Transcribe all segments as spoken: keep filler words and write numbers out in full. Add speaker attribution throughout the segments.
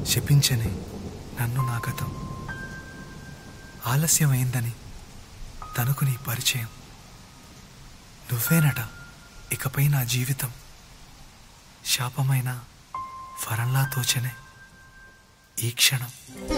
Speaker 1: శపించని నన్ను నా గతం, ఆలస్యమైందని తనకు నీ పరిచయం. నువ్వేనట ఇకపై నా జీవితం, శాపమైన వరంలా తోచనే ఈ క్షణం.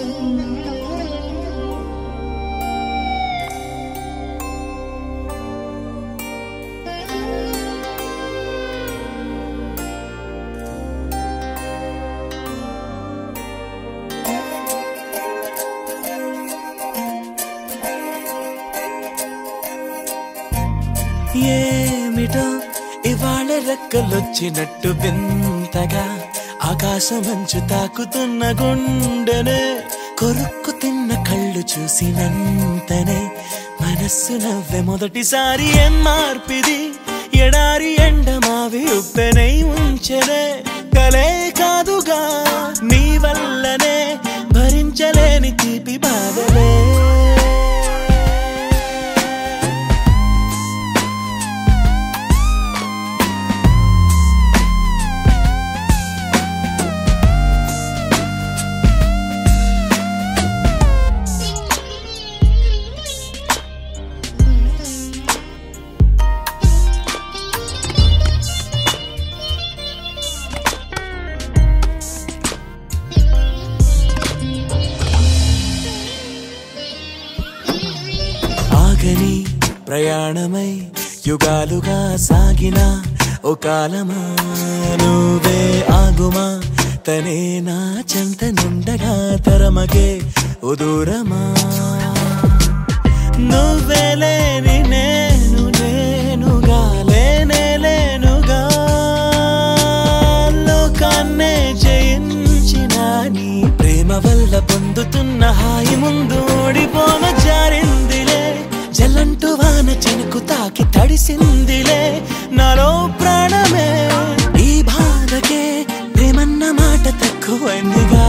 Speaker 2: ఏమిటో ఇవాళ రెక్కలొచ్చినట్టు వింతగా ఆకాశమంచు తాకుతున్న గుండెనే, కొరుక్కు తిన్న కళ్ళు చూసినంతనే మనస్సు నవ్వే మొదటిసారి. ఏం మార్పిది ఎడారి ఎండమావి ఉప్పెనై ఉంచెనే, కలే కాదుగా నీ వల్లనే భరించలేని తీపి బాధలే. ఆగని ప్రయాణమై యుగాలుగా సాగిన ఓ కాలమా, నువ్వే ఆగుమా తనే నా చెంత నుండగా తరమగే ఓ దూరమా. నువ్వే లేని నేను నేనుగా లేనే లేనుగా, లోకాన్నే జయించిన నీ ప్రేమ వల్ల పొందుతున్న హాయి ముందు ఓడిపోన జారిందిలే. జలంటు వాన చెనుకు తాకి తడిసిందిలే నాలో ప్రాణమే, ఈ బాధకే ప్రేమన్న మాట తక్కువైందిగా.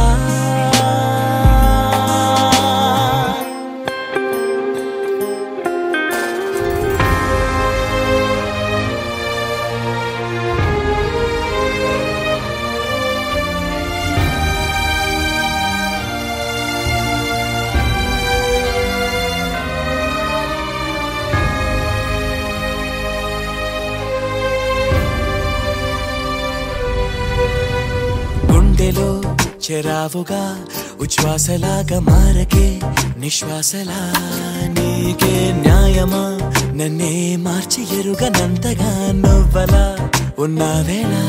Speaker 2: గుండెలో చెరావుగా ఉచ్ఛ్వాసలాగా మారకే నిశ్వాసలా, నీకే న్యాయమా నన్నే మార్చి ఎరుగనంతగా నువ్వలా ఉన్నావేళ.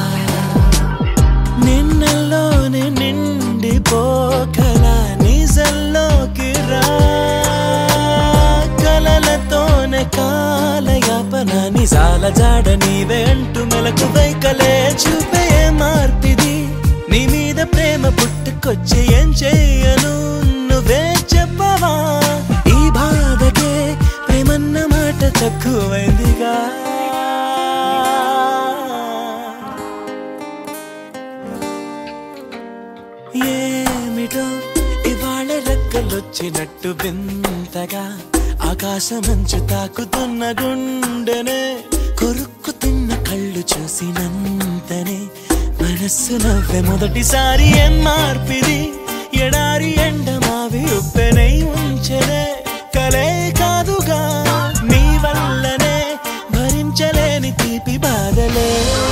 Speaker 2: నిన్నల్లోనే నిండిపోకలా నిజల్లోకి రా, కలలతోనే కాలయాపన నిజాల జాడ నీవే అంటూ మెలకు వైకలే చూపే మార్పిది. నీ మీద ప్రేమ పుట్టుకొచ్చి ఏం చెయ్యను నువ్వే చెప్పవా, ఈ బాధకే ప్రేమన్న మాట తక్కువైందిగా. ఏమిటో ఇవాళ రెక్కలొచ్చినట్టు వింతగా ఆకాశమంచు తాకుతున్న గుండెనే, కొరుక్కు తిన్న కళ్ళు చూసినంతనే మనస్సు నవ్వే మొదటిసారి. ఏం మార్పిది ఎడారి ఎండమావి ఉప్పెనై ఉంచెనే, కలే కాదుగా నీ వల్లనే భరించలేని తీపి బాధలే.